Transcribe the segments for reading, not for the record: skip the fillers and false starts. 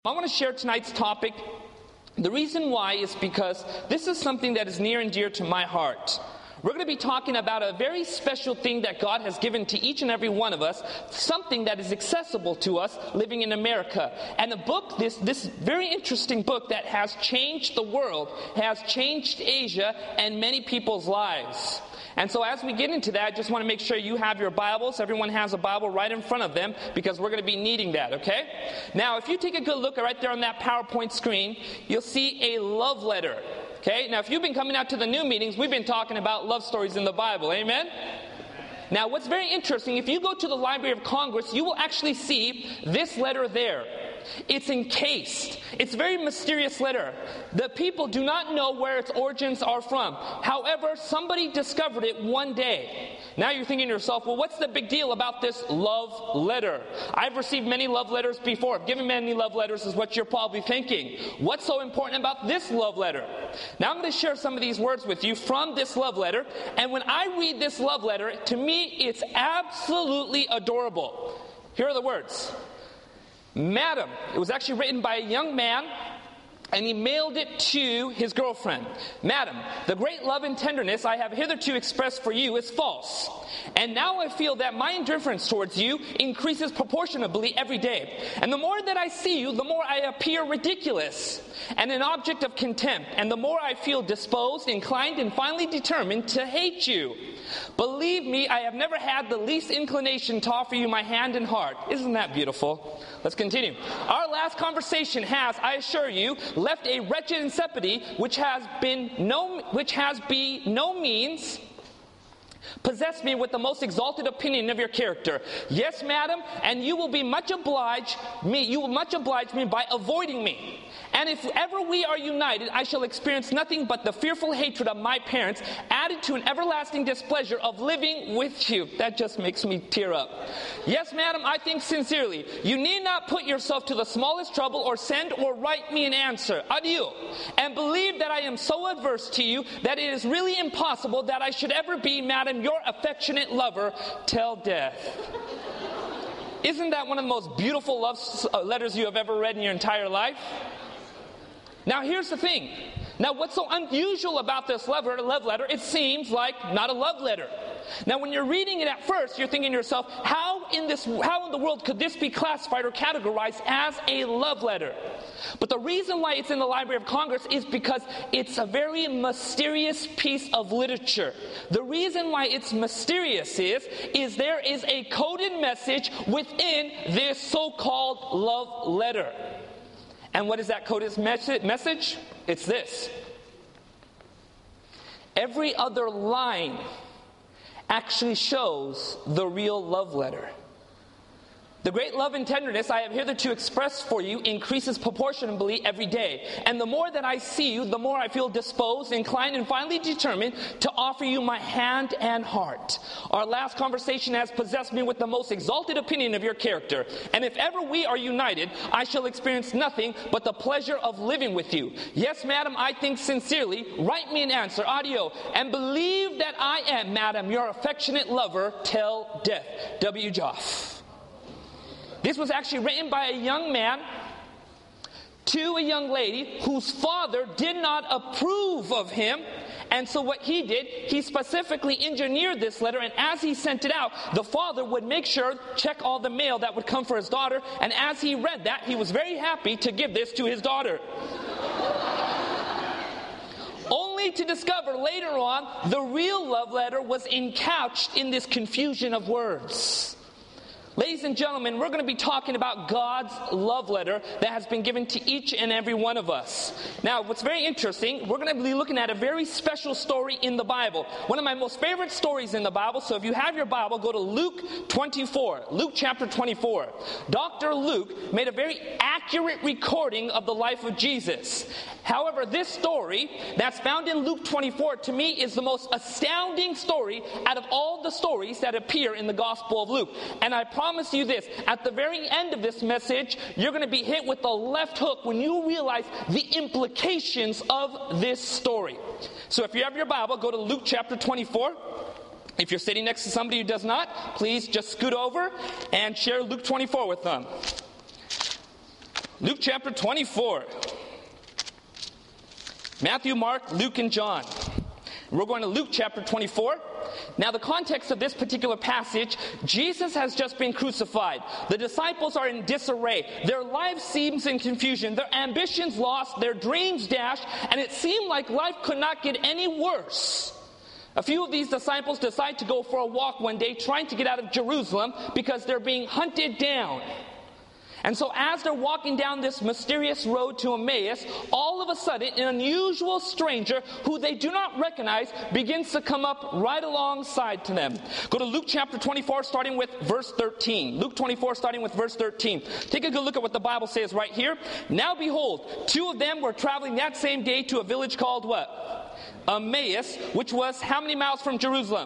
I want to share tonight's topic. The reason why is because this is something that is near and dear to my heart. We're going to be talking about a very special thing that God has given to each and every one of us, something that is accessible to us living in America. And a book, this very interesting book that has changed the world, has changed Asia and many people's lives. And so as we get into that, I just want to make sure you have your Bibles. Everyone has a Bible right in front of them because we're going to be needing that, okay? Now, if you take a good look right there on that PowerPoint screen, you'll see a love letter, okay? Now, if you've been coming out to the new meetings, we've been talking about love stories in the Bible, amen? Now, what's very interesting, if you go to the Library of Congress, you will actually see this letter there. It's encased. It's a very mysterious letter. The people do not know where its origins are from. However, somebody discovered it one day. Now you're thinking to yourself, well, what's the big deal about this love letter? I've received many love letters before. I've given many love letters is what you're probably thinking. What's so important about this love letter? Now I'm going to share some of these words with you from this love letter. And when I read this love letter, to me, it's absolutely adorable. Here are the words. Madam, it was actually written by a young man, and he mailed it to his girlfriend. Madam, the great love and tenderness I have hitherto expressed for you is false. And now I feel that my indifference towards you increases proportionably every day. And the more that I see you, the more I appear ridiculous and an object of contempt. And the more I feel disposed, inclined, and finally determined to hate you. Believe me, I have never had the least inclination to offer you my hand and heart. Isn't that beautiful? Let's continue. Our last conversation has, I assure you, left a wretched insipidity which has by no means possessed me with the most exalted opinion of your character. Yes, madam, and you will much oblige me by avoiding me. And if ever we are united, I shall experience nothing but the fearful hatred of my parents, added to an everlasting displeasure of living with you. That just makes me tear up. Yes, madam, I think sincerely, you need not put yourself to the smallest trouble or send or write me an answer. Adieu. And believe that I am so averse to you that it is really impossible that I should ever be, madam, your affectionate lover till death. Isn't that one of the most beautiful love letters you have ever read in your entire life? Now here's the thing. Now what's so unusual about this love letter, it seems like not a love letter. Now when you're reading it at first, you're thinking to yourself, how in the world could this be classified or categorized as a love letter? But the reason why it's in the Library of Congress is because it's a very mysterious piece of literature. The reason why it's mysterious is there is a coded message within this so-called love letter. And what is that coded message? It's this. Every other line actually shows the real love letter. The great love and tenderness I have hitherto expressed for you increases proportionably every day. And the more that I see you, the more I feel disposed, inclined, and finally determined to offer you my hand and heart. Our last conversation has possessed me with the most exalted opinion of your character. And if ever we are united, I shall experience nothing but the pleasure of living with you. Yes, madam, I think sincerely. Write me an answer. Audio. And believe that I am, madam, your affectionate lover till death. W. Joff. This was actually written by a young man to a young lady whose father did not approve of him. And so what he did, he specifically engineered this letter, and as he sent it out, the father would make sure, check all the mail that would come for his daughter, and as he read that, he was very happy to give this to his daughter. Only to discover later on, the real love letter was encouched in this confusion of words. Ladies and gentlemen, we're going to be talking about God's love letter that has been given to each and every one of us. Now, what's very interesting, we're going to be looking at a very special story in the Bible. One of my most favorite stories in the Bible, so if you have your Bible, go to Luke 24, Luke chapter 24. Dr. Luke made a very accurate recording of the life of Jesus. However, this story that's found in Luke 24, to me, is the most astounding story out of all the stories that appear in the Gospel of Luke. And I promise you this, at the very end of this message, you're going to be hit with the left hook when you realize the implications of this story. So if you have your Bible, go to Luke chapter 24. If you're sitting next to somebody who does not, please just scoot over and share Luke 24 with them. Luke chapter 24. Matthew, Mark, Luke, and John. We're going to Luke chapter 24. Now, the context of this particular passage, Jesus has just been crucified. The disciples are in disarray. Their life seems in confusion. Their ambitions lost, their dreams dashed, and it seemed like life could not get any worse. A few of these disciples decide to go for a walk one day, trying to get out of Jerusalem because they're being hunted down. And so as they're walking down this mysterious road to Emmaus, all of a sudden an unusual stranger who they do not recognize begins to come up right alongside to them. Go to Luke chapter 24 starting with verse 13. Luke 24 starting with verse 13. Take a good look at what the Bible says right here. Now behold, two of them were traveling that same day to a village called what? Emmaus, which was how many miles from Jerusalem?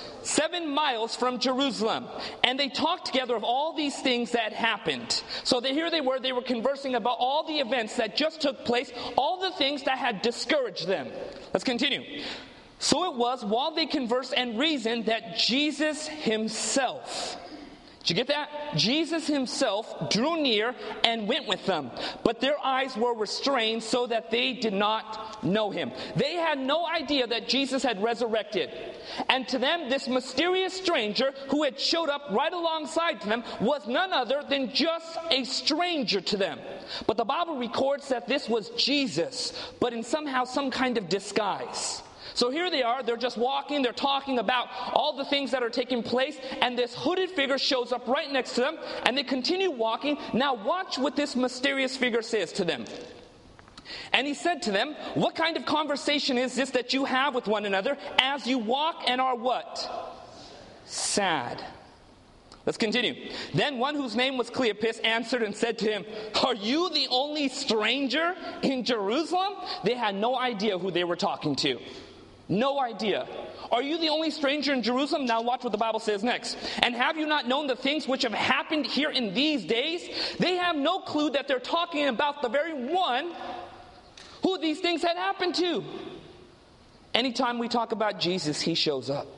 7 miles from Jerusalem. And they talked together of all these things that happened. So here they were conversing about all the events that just took place, all the things that had discouraged them. Let's continue. So it was while they conversed and reasoned that Jesus himself, did you get that? Jesus himself drew near and went with them. But their eyes were restrained so that they did not know him. They had no idea that Jesus had resurrected. And to them, this mysterious stranger who had showed up right alongside them was none other than just a stranger to them. But the Bible records that this was Jesus, but in somehow some kind of disguise. So here they are, they're just walking, they're talking about all the things that are taking place, and this hooded figure shows up right next to them, and they continue walking. Now watch what this mysterious figure says to them. And he said to them, what kind of conversation is this that you have with one another as you walk and are what? Sad. Let's continue. Then one whose name was Cleopas answered and said to him, are you the only stranger in Jerusalem? They had no idea who they were talking to. No idea. Are you the only stranger in Jerusalem? Now watch what the Bible says next. And have you not known the things which have happened here in these days? They have no clue that they're talking about the very one who these things had happened to. Anytime we talk about Jesus, he shows up.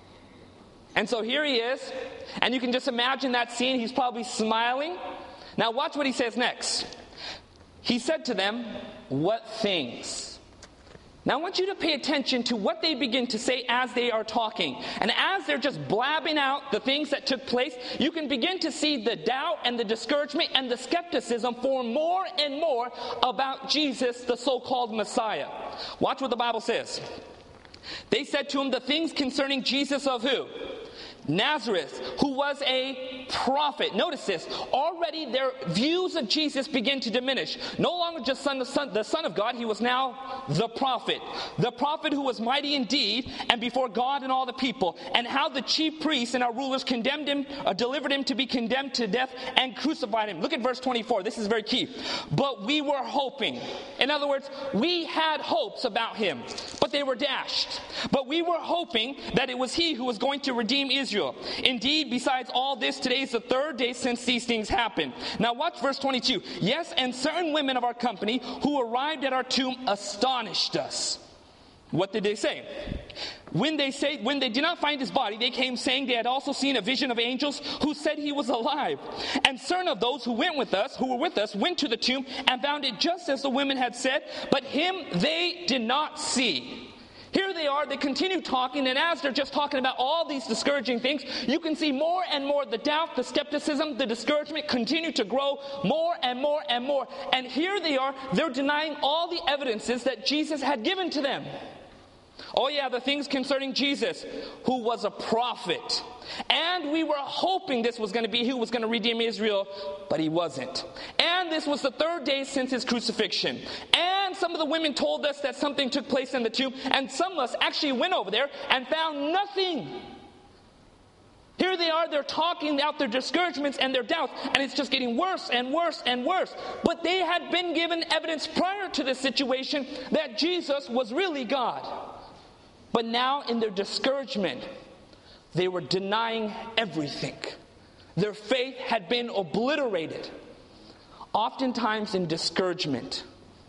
And so here he is, and you can just imagine that scene. He's probably smiling. Now watch what he says next. He said to them, what things? Now I want you to pay attention to what they begin to say as they are talking. And as they're just blabbing out the things that took place, you can begin to see the doubt and the discouragement and the skepticism form more and more about Jesus, the so-called Messiah. Watch what the Bible says. They said to him the things concerning Jesus of who? Nazareth, who was a prophet. Notice this. Already their views of Jesus begin to diminish. No longer just the Son of God, he was now the prophet. The prophet who was mighty in deed and before God and all the people. And how the chief priests and our rulers condemned him, delivered him to be condemned to death and crucified him. Look at verse 24. This is very key. But we were hoping. In other words, we had hopes about him, but they were dashed. But we were hoping that it was he who was going to redeem Israel. Indeed, besides all this, today is the third day since these things happened. Now watch verse 22. Yes, and certain women of our company who arrived at our tomb astonished us. What did they say? When they did not find his body, they came saying they had also seen a vision of angels who said he was alive. And certain of those who were with us, went to the tomb and found it just as the women had said, but him they did not see. Here they are, they continue talking, and as they're just talking about all these discouraging things, you can see more and more the doubt, the skepticism, the discouragement continue to grow more and more and more. And here they are, they're denying all the evidences that Jesus had given to them. Oh yeah, the things concerning Jesus, who was a prophet. And we were hoping this was going to be who was going to redeem Israel, but he wasn't. And this was the third day since his crucifixion. And some of the women told us that something took place in the tomb, and some of us actually went over there and found nothing. Here they are, they're talking out their discouragements and their doubts, and it's just getting worse and worse and worse. But they had been given evidence prior to this situation that Jesus was really God. But now in their discouragement, they were denying everything. Their faith had been obliterated. Oftentimes in discouragement,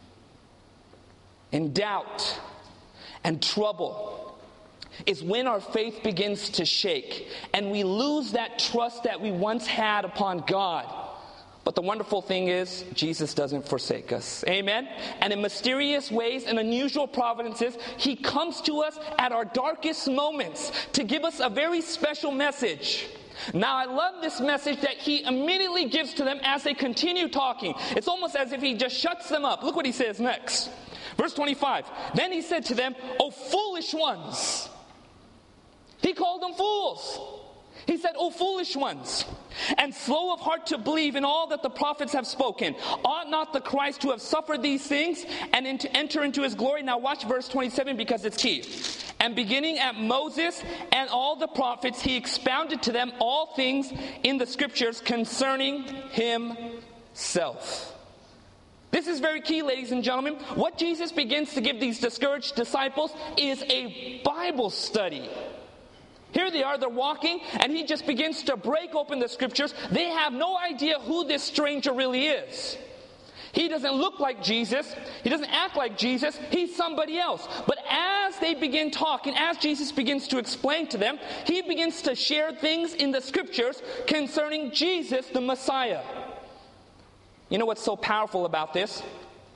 in doubt, and trouble is when our faith begins to shake and we lose that trust that we once had upon God. But the wonderful thing is, Jesus doesn't forsake us. Amen? And in mysterious ways and unusual providences, He comes to us at our darkest moments to give us a very special message. Now, I love this message that He immediately gives to them as they continue talking. It's almost as if He just shuts them up. Look what He says next. Verse 25. Then He said to them, "O foolish ones." He called them fools. He said, "O foolish ones, and slow of heart to believe in all that the prophets have spoken. Ought not the Christ to have suffered these things and to enter into His glory?" Now watch verse 27 because it's key. "And beginning at Moses and all the prophets, He expounded to them all things in the scriptures concerning Himself." This is very key, ladies and gentlemen. What Jesus begins to give these discouraged disciples is a Bible study. Here they are, they're walking, and He just begins to break open the scriptures. They have no idea who this stranger really is. He doesn't look like Jesus. He doesn't act like Jesus. He's somebody else. But as they begin talking, as Jesus begins to explain to them, He begins to share things in the scriptures concerning Jesus, the Messiah. You know what's so powerful about this?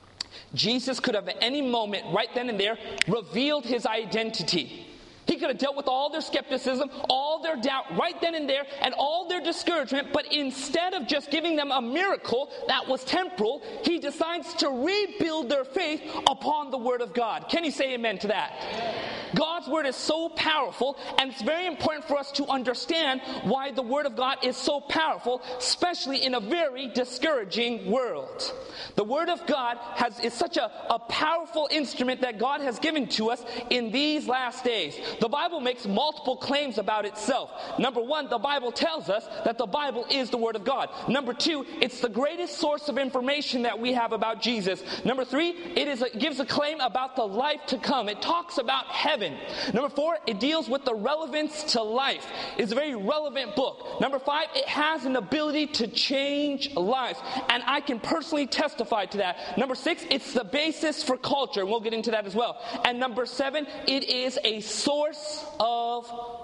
Jesus could have at any moment, right then and there, revealed His identity. He could have dealt with all their skepticism, all their doubt right then and there, and all their discouragement. But instead of just giving them a miracle that was temporal, He decides to rebuild their faith upon the Word of God. Can you say amen to that? God's Word is so powerful, and it's very important for us to understand why the Word of God is so powerful, especially in a very discouraging world. The Word of God is such a powerful instrument that God has given to us in these last days. The Bible makes multiple claims about itself. Number one, the Bible tells us that the Bible is the Word of God. Number two, it's the greatest source of information that we have about Jesus. Number three, it gives a claim about the life to come. It talks about heaven. Number four, it deals with the relevance to life. It's a very relevant book. Number five, it has an ability to change lives. And I can personally testify to that. Number six, it's the basis for culture. We'll get into that as well. And number seven, it is a source of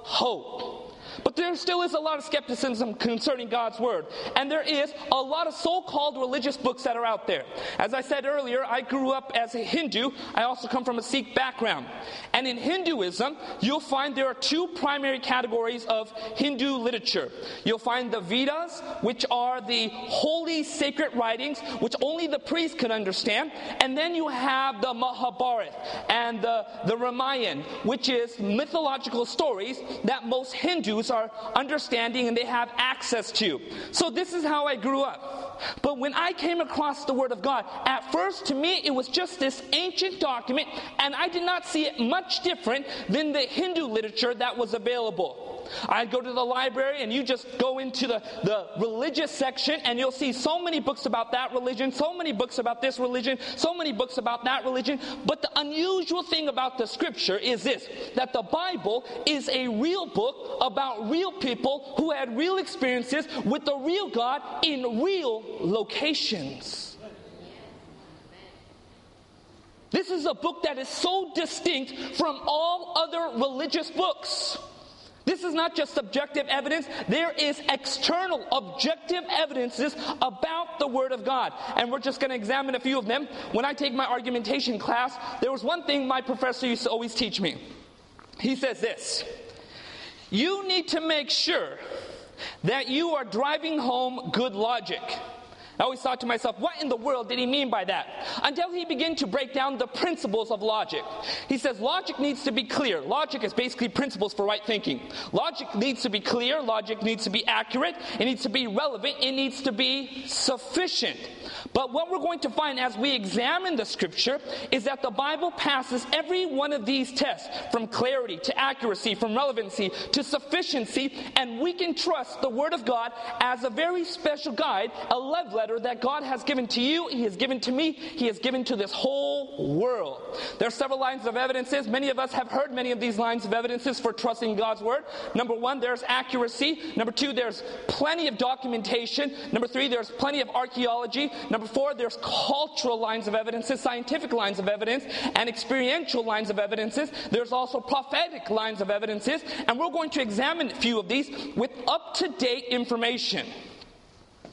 hope. But there still is a lot of skepticism concerning God's Word. And there is a lot of so-called religious books that are out there. As I said earlier, I grew up as a Hindu. I also come from a Sikh background. And in Hinduism, you'll find there are two primary categories of Hindu literature. You'll find the Vedas, which are the holy sacred writings, which only the priest can understand. And then you have the Mahabharata and the Ramayana, which is mythological stories that most Hindus are understanding and they have access to. So this is how I grew up. But when I came across the Word of God, at first to me it was just this ancient document, and I did not see it much different than the Hindu literature that was available. I'd go to the library and you just go into the religious section and you'll see so many books about that religion, so many books about this religion, so many books about that religion. But the unusual thing about the scripture is this, that the Bible is a real book about real people who had real experiences with the real God in real locations. This is a book that is so distinct from all other religious books. This is not just subjective evidence. There is external, objective evidences about the Word of God. And we're just going to examine a few of them. When I take my argumentation class, there was one thing my professor used to always teach me. He says this: you need to make sure that you are driving home good logic. I always thought to myself, what in the world did he mean by that? Until he began to break down the principles of logic. He says logic needs to be clear. Logic is basically principles for right thinking. Logic needs to be clear. Logic needs to be accurate. It needs to be relevant. It needs to be sufficient. But what we're going to find as we examine the scripture is that the Bible passes every one of these tests, from clarity to accuracy, from relevancy to sufficiency, and we can trust the Word of God as a very special guide, a love letter that God has given to you, He has given to me, He has given to this whole world. There are several lines of evidences. Many of us have heard many of these lines of evidences for trusting God's Word. Number one, there's accuracy. Number two, there's plenty of documentation. Number three, there's plenty of archaeology. Number four, there's cultural lines of evidences, scientific lines of evidence, and experiential lines of evidences. There's also prophetic lines of evidences, and we're going to examine a few of these with up-to-date information.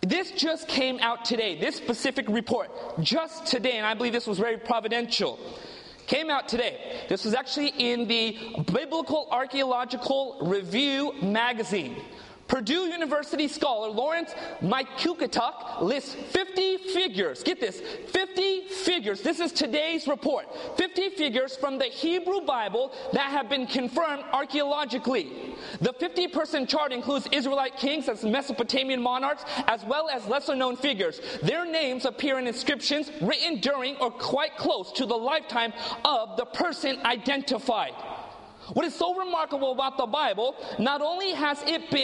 This just came out today. This specific report, just today, and I believe this was very providential, came out today. This was actually in the Biblical Archaeological Review magazine. Purdue University scholar Lawrence Mikukatuk lists 50 figures. Get this, 50 figures. This is today's report. 50 figures from the Hebrew Bible that have been confirmed archaeologically. The 50-person chart includes Israelite kings as Mesopotamian monarchs, as well as lesser-known figures. Their names appear in inscriptions written during or quite close to the lifetime of the person identified. What is so remarkable about the Bible, not only has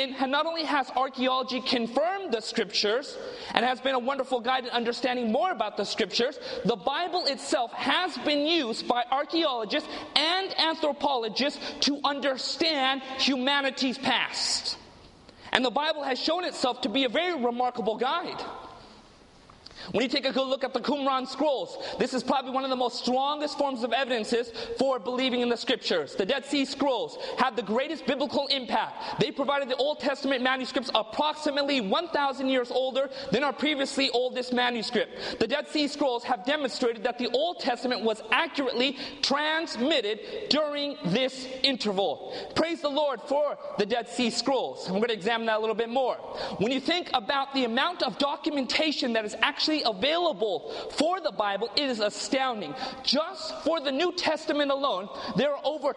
archaeology confirmed the scriptures and has been a wonderful guide in understanding more about the scriptures, the Bible itself has been used by archaeologists and anthropologists to understand humanity's past. And the Bible has shown itself to be a very remarkable guide. When you take a good look at the Qumran scrolls, this is probably one of the most strongest forms of evidences for believing in the scriptures. The Dead Sea Scrolls have the greatest biblical impact. They provided the Old Testament manuscripts approximately 1,000 years older than our previously oldest manuscript. The Dead Sea Scrolls have demonstrated that the Old Testament was accurately transmitted during this interval. Praise the Lord for the Dead Sea Scrolls. And we're going to examine that a little bit more. When you think about the amount of documentation that is actually available for the Bible, it is astounding. Just for the New Testament alone, there are over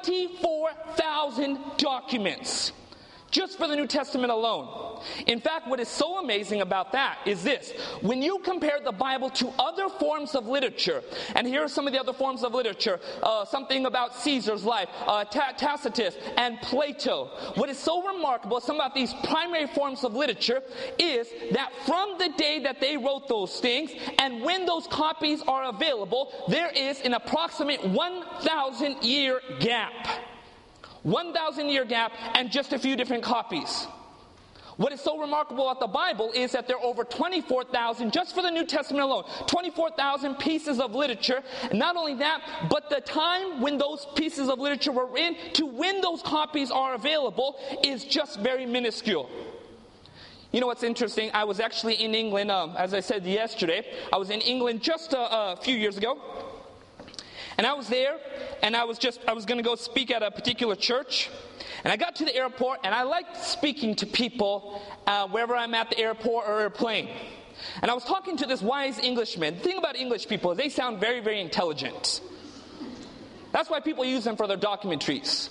24,000 documents. Just for the New Testament alone. In fact, what is so amazing about that is this. When you compare the Bible to other forms of literature, and here are some of the other forms of literature, something about Caesar's life, Tacitus, and Plato. What is so remarkable, some about these primary forms of literature, is that from the day that they wrote those things, and when those copies are available, there is an approximate 1,000-year gap. 1,000-year gap and just a few different copies. What is so remarkable about the Bible is that there are over 24,000, just for the New Testament alone, 24,000 pieces of literature. And not only that, but the time when those pieces of literature were in to when those copies are available is just very minuscule. You know what's interesting? I was actually in England, as I said yesterday, I was in England just a few years ago. And I was there, and I was going to go speak at a particular church. And I got to the airport, and I liked speaking to people wherever I'm at the airport or airplane. And I was talking to this wise Englishman. The thing about English people is they sound very, very intelligent. That's why people use them for their documentaries.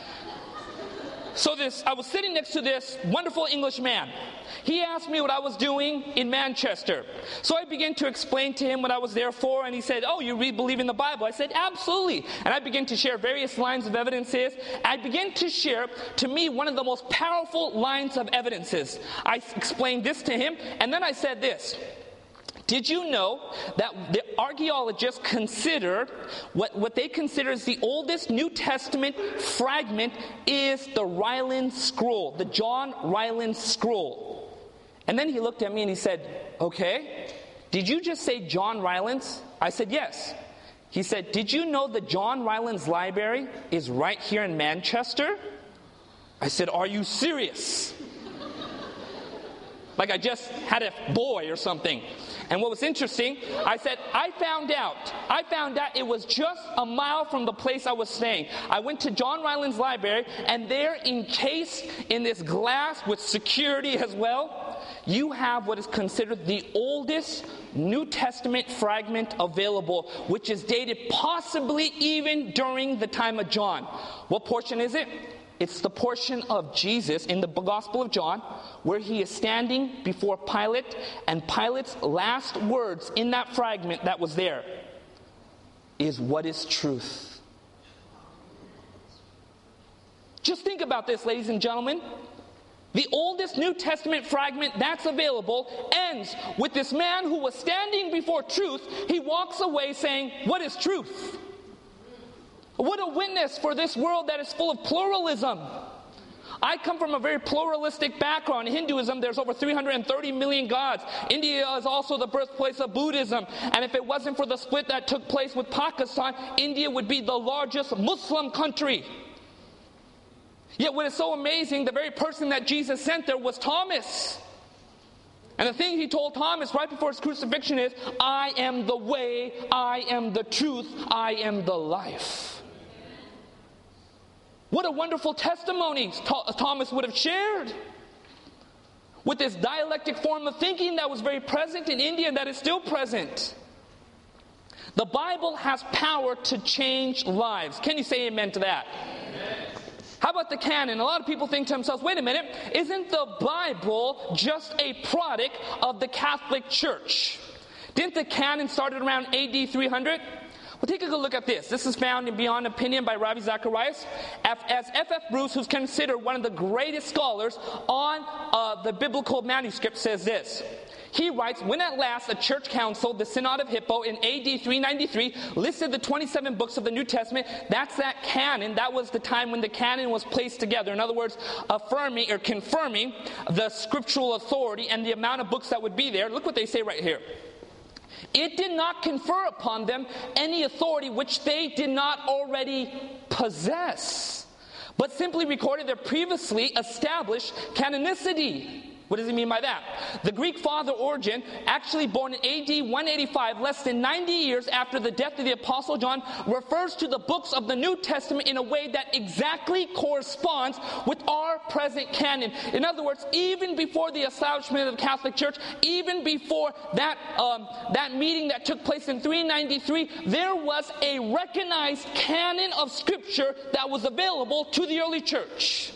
So I was sitting next to this wonderful English man. He asked me what I was doing in Manchester. So I began to explain to him what I was there for, and he said, "Oh, you really believe in the Bible?" I said, "Absolutely." And I began to share various lines of evidences. I began to share, to me, one of the most powerful lines of evidences. I explained this to him, and then I said this. Did you know that the archaeologists consider what they consider as the oldest New Testament fragment is the Ryland Scroll, the John Ryland Scroll? And then he looked at me and he said, "Okay, did you just say John Rylands?" I said, "Yes." He said, "Did you know the John Rylands Library is right here in Manchester?" I said, "Are you serious?" Like I just had a boy or something. And what was interesting, I said, I found out it was just a mile from the place I was staying. I went to John Rylands Library, and there, encased in this glass with security as well, you have what is considered the oldest New Testament fragment available, which is dated possibly even during the time of John. What portion is it? It's the portion of Jesus in the Gospel of John where he is standing before Pilate, and Pilate's last words in that fragment that was there is, "What is truth?" Just think about this, ladies and gentlemen. The oldest New Testament fragment that's available ends with this man who was standing before truth. He walks away saying, "What is truth?" What a witness for this world that is full of pluralism. I come from a very pluralistic background. In Hinduism, there's over 330 million gods. India is also the birthplace of Buddhism. And if it wasn't for the split that took place with Pakistan, India would be the largest Muslim country. Yet what is so amazing, the very person that Jesus sent there was Thomas. And the thing he told Thomas right before his crucifixion is, I am the way, I am the truth, I am the life. What a wonderful testimony Thomas would have shared with this dialectic form of thinking that was very present in India and that is still present. The Bible has power to change lives. Can you say amen to that? Amen. How about the canon? A lot of people think to themselves, wait a minute, isn't the Bible just a product of the Catholic Church? Didn't the canon start around AD 300? Well, take a good look at this. This is found in Beyond Opinion by Ravi Zacharias. As F.F. Bruce, who's considered one of the greatest scholars on the biblical manuscript, says this. He writes, when at last a church council, the Synod of Hippo in AD 393, listed the 27 books of the New Testament, that's that canon. That was the time when the canon was placed together. In other words, affirming or confirming the scriptural authority and the amount of books that would be there. Look what they say right here. It did not confer upon them any authority which they did not already possess, but simply recorded their previously established canonicity. What does he mean by that? The Greek father Origen, actually born in AD 185, less than 90 years after the death of the Apostle John, refers to the books of the New Testament in a way that exactly corresponds with our present canon. In other words, even before the establishment of the Catholic Church, even before that meeting that took place in 393, there was a recognized canon of Scripture that was available to the early church.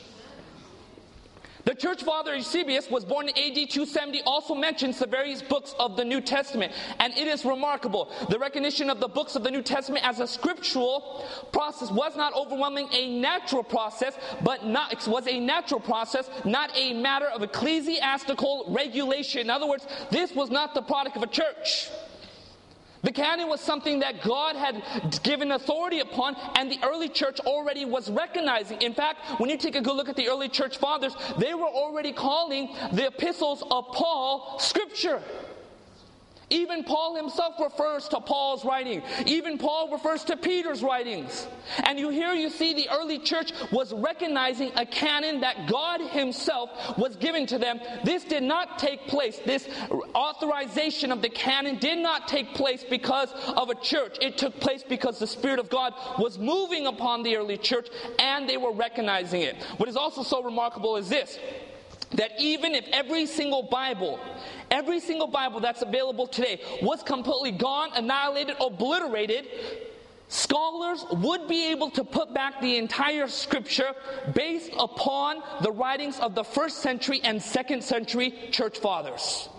The church father Eusebius was born in AD 270, also mentions the various books of the New Testament. And it is remarkable. The recognition of the books of the New Testament as a scriptural process was not overwhelming a natural process, was a natural process, not a matter of ecclesiastical regulation. In other words, this was not the product of a church. The canon was something that God had given authority upon, and the early church already was recognizing. In fact, when you take a good look at the early church fathers, they were already calling the epistles of Paul Scripture. Even Paul himself refers to Paul's writing. Even Paul refers to Peter's writings. And you see the early church was recognizing a canon that God himself was giving to them. This did not take place. This authorization of the canon did not take place because of a church. It took place because the Spirit of God was moving upon the early church and they were recognizing it. What is also so remarkable is this, that even if every single Bible that's available today was completely gone, annihilated, obliterated, scholars would be able to put back the entire Scripture based upon the writings of the 1st century and 2nd century church fathers.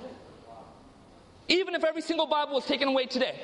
Even if every single Bible was taken away today.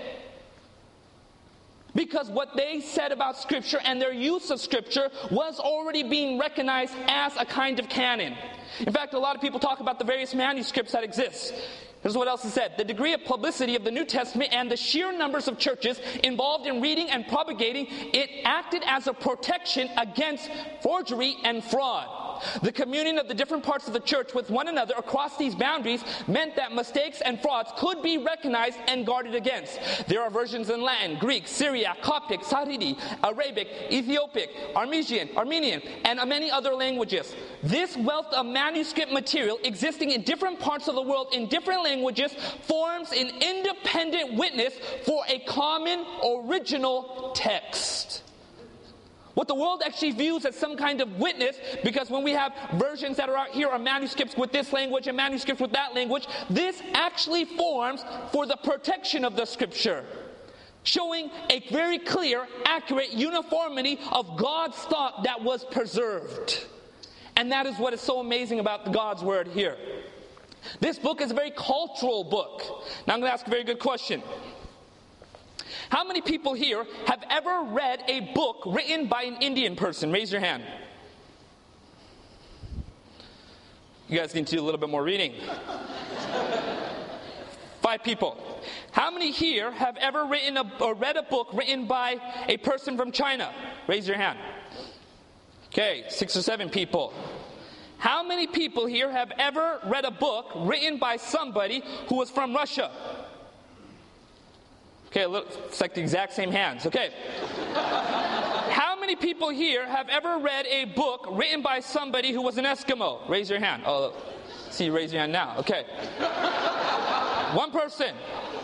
Because what they said about Scripture and their use of Scripture was already being recognized as a kind of canon. In fact, a lot of people talk about the various manuscripts that exist. Here's what else is said. The degree of publicity of the New Testament and the sheer numbers of churches involved in reading and propagating it acted as a protection against forgery and fraud. The communion of the different parts of the church with one another across these boundaries meant that mistakes and frauds could be recognized and guarded against. There are versions in Latin, Greek, Syriac, Coptic, Saridi, Arabic, Ethiopic, Armenian, and many other languages. This wealth of manuscript material existing in different parts of the world in different languages forms an independent witness for a common original text. What the world actually views as some kind of witness, because when we have versions that are out here are manuscripts with this language and manuscripts with that language, this actually forms for the protection of the Scripture, showing a very clear, accurate uniformity of God's thought that was preserved. And that is what is so amazing about God's Word here. This book is a very cultural book. Now I'm going to ask a very good question. How many people here have ever read a book written by an Indian person? Raise your hand. You guys need to do a little bit more reading. 5 people. How many here have ever read a book written by a person from China? Raise your hand. Okay, 6 or 7 people. How many people here have ever read a book written by somebody who was from Russia? Okay, it's like the exact same hands. Okay. How many people here have ever read a book written by somebody who was an Eskimo? Raise your hand. Oh, see you raise your hand now. Okay. One person.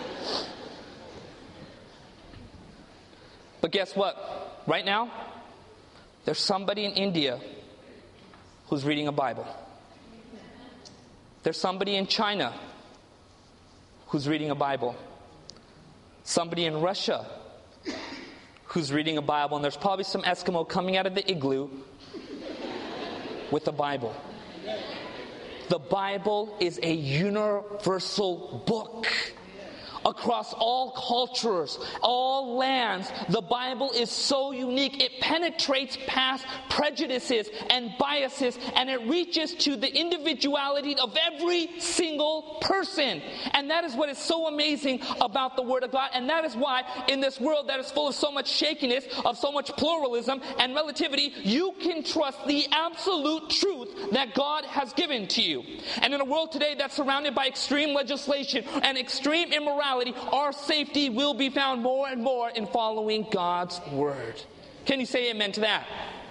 But guess what? Right now, there's somebody in India who's reading a Bible. There's somebody in China who's reading a Bible. Somebody in Russia who's reading a Bible. And there's probably some Eskimo coming out of the igloo with a Bible. The Bible is a universal book. Across all cultures, all lands, the Bible is so unique. It penetrates past prejudices and biases, and it reaches to the individuality of every single person. And that is what is so amazing about the Word of God. And that is why in this world that is full of so much shakiness, of so much pluralism and relativity, you can trust the absolute truth that God has given to you. And in a world today that's surrounded by extreme legislation and extreme immorality, our safety will be found more and more in following God's Word. Can you say amen to that?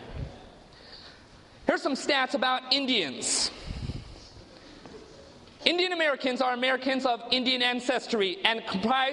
Here's some stats about Indians. Indian Americans are Americans of Indian ancestry and comprise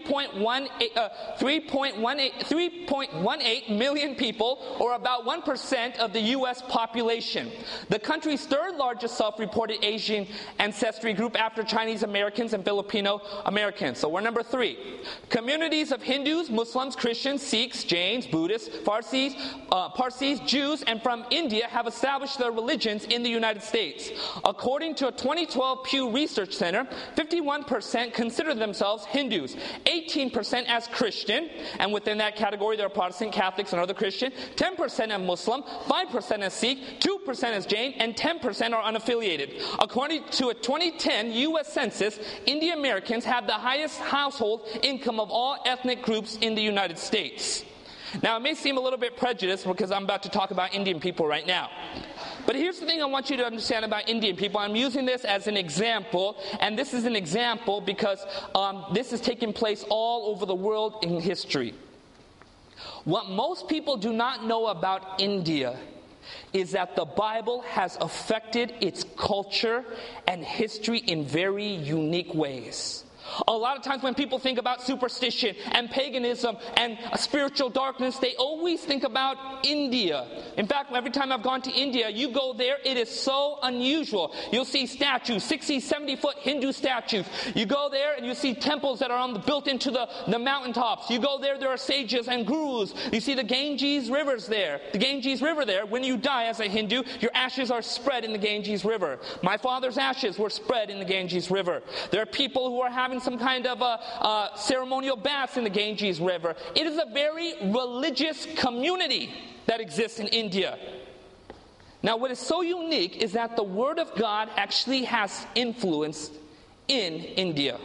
3.18 million people, or about 1% of the U.S. population. The country's third largest self-reported Asian ancestry group after Chinese Americans and Filipino Americans. So we're number 3. Communities of Hindus, Muslims, Christians, Sikhs, Jains, Buddhists, Parsis, Jews, and from India have established their religions in the United States. According to a 2012 Pew Research Center, 51% consider themselves Hindus, 18% as Christian, and within that category there are Protestant, Catholics, and other Christian, 10% as Muslim, 5% as Sikh, 2% as Jain, and 10% are unaffiliated. According to a 2010 U.S. Census, Indian Americans have the highest household income of all ethnic groups in the United States. Now, it may seem a little bit prejudiced because I'm about to talk about Indian people right now. But here's the thing I want you to understand about Indian people. I'm using this as an example, and this is an example because this is taking place all over the world in history. What most people do not know about India is that the Bible has affected its culture and history in very unique ways. A lot of times when people think about superstition and paganism and spiritual darkness, they always think about India. In fact, every time I've gone to India, you go there, it is so unusual. You'll see statues, 60, 70-foot Hindu statues. You go there and you see temples that are built into the mountaintops. You go there are sages and gurus. You see the Ganges rivers there. The Ganges River there, when you die as a Hindu, your ashes are spread in the Ganges River. My father's ashes were spread in the Ganges River. There are people who are having some kind of ceremonial baths in the Ganges River. It is a very religious community that exists in India. Now, what is so unique is that the Word of God actually has influence in India.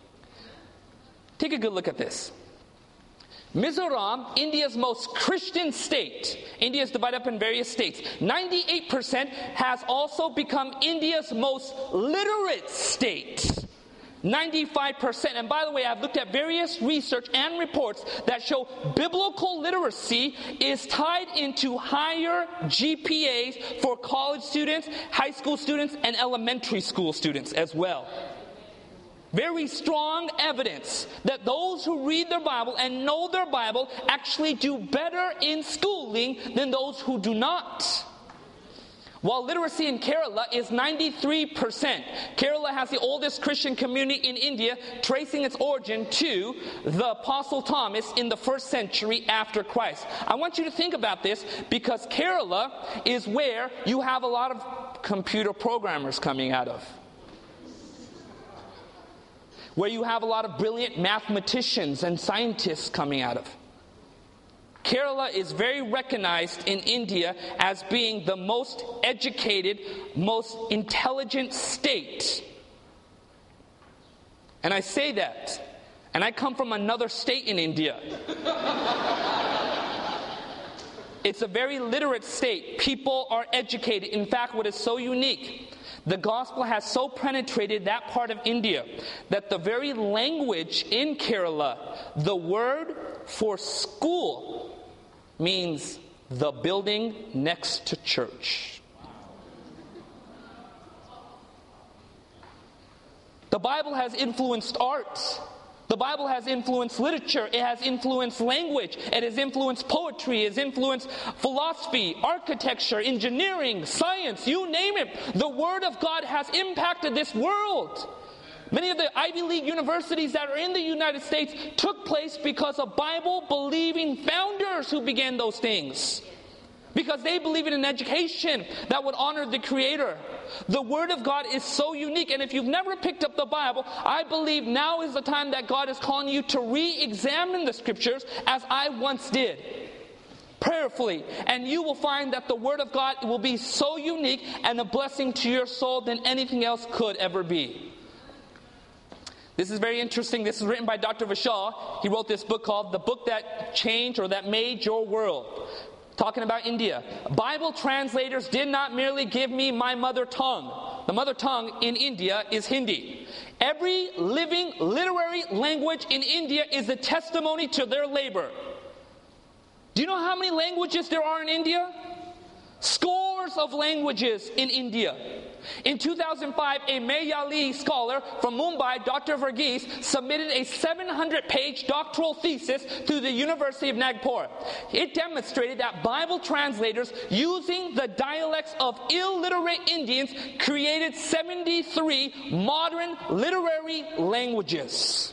Take a good look at this. Mizoram, India's most Christian state. India is divided up in various states. 98% has also become India's most literate state. 95%. And by the way, I've looked at various research and reports that show biblical literacy is tied into higher GPAs for college students, high school students, and elementary school students as well. Very strong evidence that those who read their Bible and know their Bible actually do better in schooling than those who do not. While literacy in Kerala is 93%. Kerala has the oldest Christian community in India, tracing its origin to the Apostle Thomas in the 1st century after Christ. I want you to think about this because Kerala is where you have a lot of computer programmers coming out of. Where you have a lot of brilliant mathematicians and scientists coming out of. Kerala is very recognized in India as being the most educated, most intelligent state. And I say that, and I come from another state in India. It's a very literate state. People are educated. In fact, what is so unique, the gospel has so penetrated that part of India that the very language in Kerala, the word for school, means the building next to church. The Bible has influenced art. The Bible has influenced literature. It has influenced language. It has influenced poetry. It has influenced philosophy, architecture, engineering, science, you name it. The Word of God has impacted this world. Many of the Ivy League universities that are in the United States took place because of Bible-believing founders who began those things. Because they believe in an education that would honor the Creator. The Word of God is so unique. And if you've never picked up the Bible, I believe now is the time that God is calling you to re-examine the Scriptures as I once did. Prayerfully. And you will find that the Word of God will be so unique and a blessing to your soul than anything else could ever be. This is very interesting. This is written by Dr. Vishal. He wrote this book called The Book That Changed or That Made Your World. Talking about India. Bible translators did not merely give me my mother tongue. The mother tongue in India is Hindi. Every living literary language in India is a testimony to their labor. Do you know how many languages there are in India? Scores of languages in India. In 2005, a Malayali scholar from Mumbai, Dr. Verghese, submitted a 700-page doctoral thesis to the University of Nagpur. It demonstrated that Bible translators, using the dialects of illiterate Indians, created 73 modern literary languages.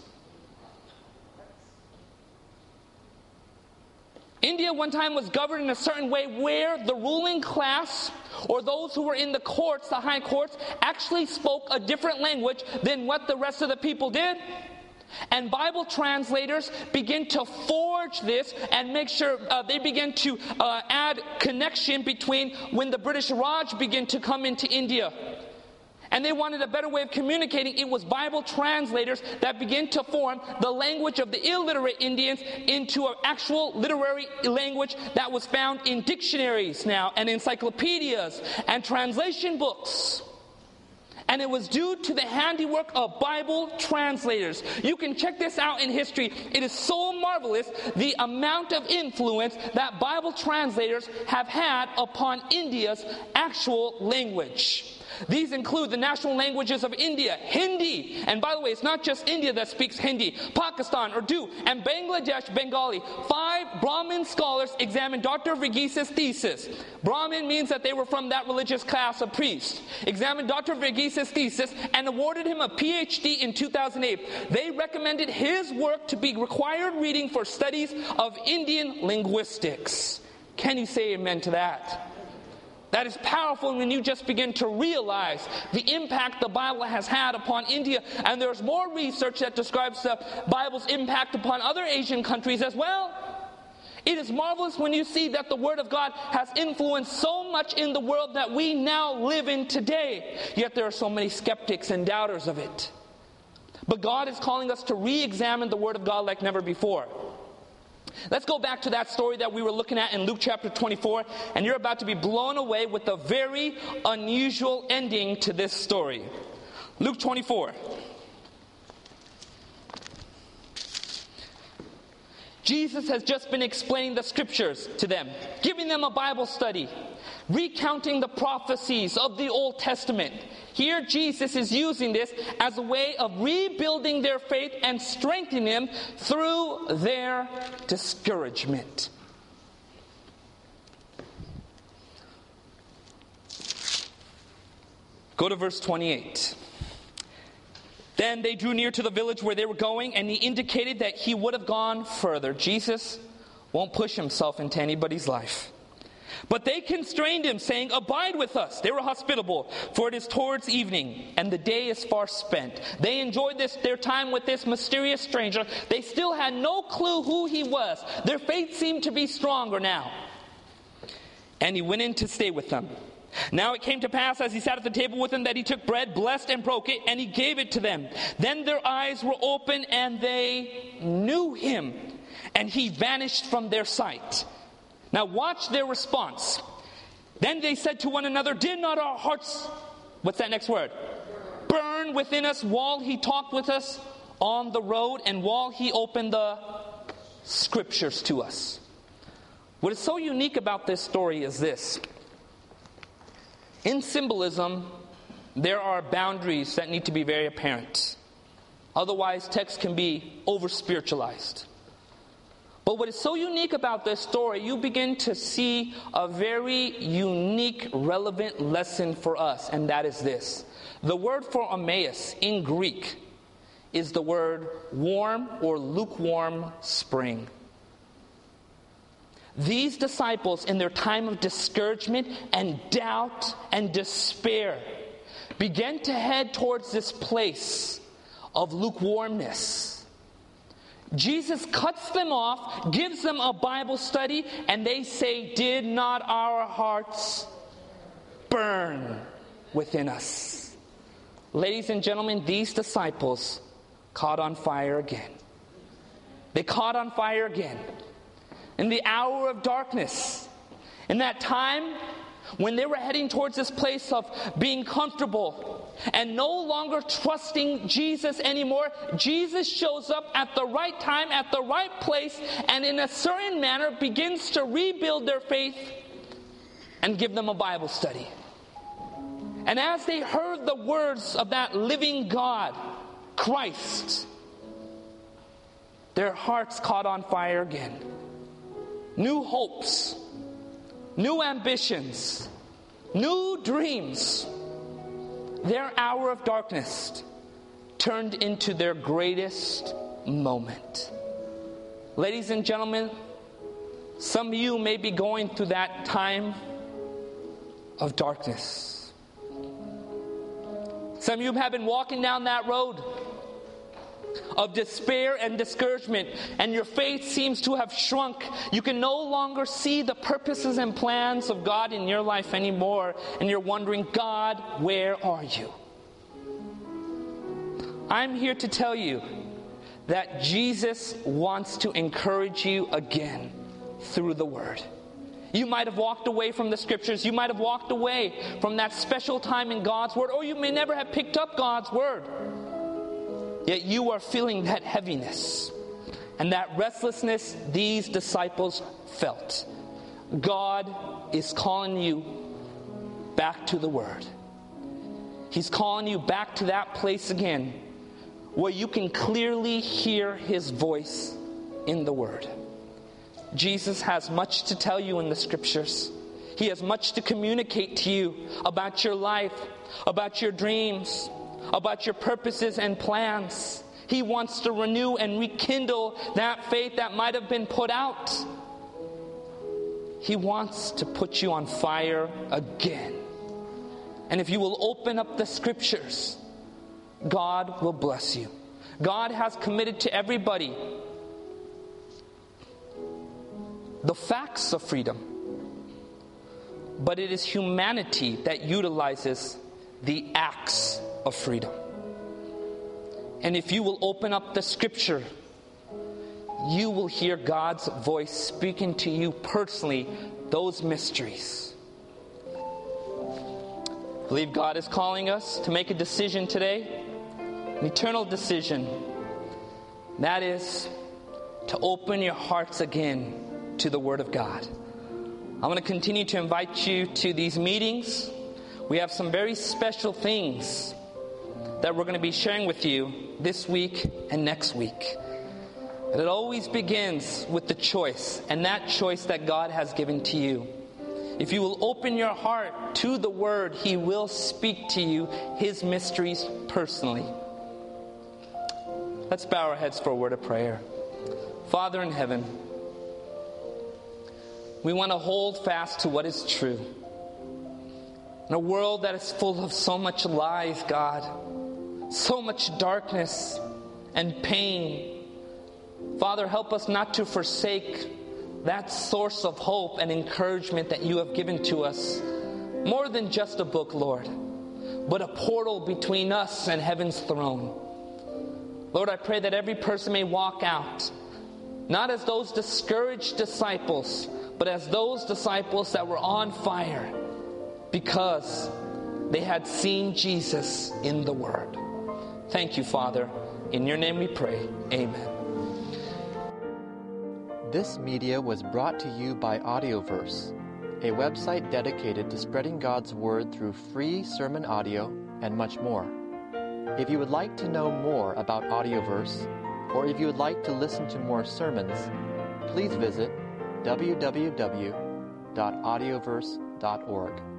India one time was governed in a certain way where the ruling class or those who were in the courts, the high courts, actually spoke a different language than what the rest of the people did. And Bible translators begin to forge this and make sure they begin to add connection between when the British Raj began to come into India. And they wanted a better way of communicating. It was Bible translators that began to form the language of the illiterate Indians into an actual literary language that was found in dictionaries now and encyclopedias and translation books. And it was due to the handiwork of Bible translators. You can check this out in history. It is so marvelous the amount of influence that Bible translators have had upon India's actual language. These include the national languages of India, Hindi. And by the way, it's not just India that speaks Hindi. Pakistan, Urdu, and Bangladesh, Bengali. 5 Brahmin scholars examined Dr. Verghese's thesis. Brahmin means that they were from that religious class of priests. Examined Dr. Verghese's thesis and awarded him a PhD in 2008. They recommended his work to be required reading for studies of Indian linguistics. Can you say amen to that? That is powerful when you just begin to realize the impact the Bible has had upon India. And there's more research that describes the Bible's impact upon other Asian countries as well. It is marvelous when you see that the Word of God has influenced so much in the world that we now live in today. Yet there are so many skeptics and doubters of it. But God is calling us to re-examine the Word of God like never before. Let's go back to that story that we were looking at in Luke chapter 24, and you're about to be blown away with a very unusual ending to this story. Luke 24. Jesus has just been explaining the scriptures to them, giving them a Bible study, recounting the prophecies of the Old Testament. Here Jesus is using this as a way of rebuilding their faith and strengthening them through their discouragement. Go to verse 28. Then they drew near to the village where they were going, and he indicated that he would have gone further. Jesus won't push himself into anybody's life. But they constrained him, saying, "Abide with us." They were hospitable, for it is towards evening, and the day is far spent. They enjoyed their time with this mysterious stranger. They still had no clue who he was. Their faith seemed to be stronger now. And he went in to stay with them. Now it came to pass, as he sat at the table with them, that he took bread, blessed and broke it, and he gave it to them. Then their eyes were open, and they knew him, and he vanished from their sight. Now watch their response. Then they said to one another, "Did not our hearts," what's that next word? "Burn within us while he talked with us on the road and while he opened the scriptures to us." What is so unique about this story is this. In symbolism, there are boundaries that need to be very apparent. Otherwise, text can be over-spiritualized. But what is so unique about this story, you begin to see a very unique, relevant lesson for us, and that is this. The word for Emmaus in Greek is the word warm or lukewarm spring. These disciples, in their time of discouragement and doubt and despair, began to head towards this place of lukewarmness. Jesus cuts them off, gives them a Bible study, and they say, "Did not our hearts burn within us?" Ladies and gentlemen, these disciples caught on fire again. They caught on fire again. In the hour of darkness, in that time when they were heading towards this place of being comfortable and no longer trusting Jesus anymore, Jesus shows up at the right time, at the right place, and in a certain manner begins to rebuild their faith and give them a Bible study. And as they heard the words of that living God, Christ, their hearts caught on fire again. New hopes, new ambitions, new dreams. Their hour of darkness turned into their greatest moment. Ladies and gentlemen, some of you may be going through that time of darkness. Some of you have been walking down that road of despair and discouragement, and your faith seems to have shrunk. You can no longer see the purposes and plans of God in your life anymore, and you're wondering, God, where are you? I'm here to tell you that Jesus wants to encourage you again through the Word. You might have walked away from the Scriptures. You might have walked away from that special time in God's Word, or you may never have picked up God's Word. Yet you are feeling that heaviness and that restlessness these disciples felt. God is calling you back to the Word. He's calling you back to that place again where you can clearly hear His voice in the Word. Jesus has much to tell you in the Scriptures. He has much to communicate to you about your life, about your dreams, about your purposes and plans. He wants to renew and rekindle that faith that might have been put out. He wants to put you on fire again. And if you will open up the Scriptures, God will bless you. God has committed to everybody the facts of freedom, but it is humanity that utilizes the acts of freedom. And if you will open up the Scripture, you will hear God's voice speaking to you personally those mysteries. I believe God is calling us to make a decision today, an eternal decision. That is to open your hearts again to the Word of God. I'm going to continue to invite you to these meetings. We have some very special things that we're going to be sharing with you this week and next week. And it always begins with the choice, and that choice that God has given to you. If you will open your heart to the Word, He will speak to you His mysteries personally. Let's bow our heads for a word of prayer. Father in heaven, we want to hold fast to what is true. In a world that is full of so much lies, God, so much darkness and pain, Father, help us not to forsake that source of hope and encouragement that you have given to us. More than just a book, Lord, but a portal between us and heaven's throne. Lord, I pray that every person may walk out, not as those discouraged disciples, but as those disciples that were on fire because they had seen Jesus in the Word. Thank you, Father. In your name we pray. Amen. This media was brought to you by Audioverse, a website dedicated to spreading God's Word through free sermon audio and much more. If you would like to know more about Audioverse, or if you would like to listen to more sermons, please visit www.audioverse.org.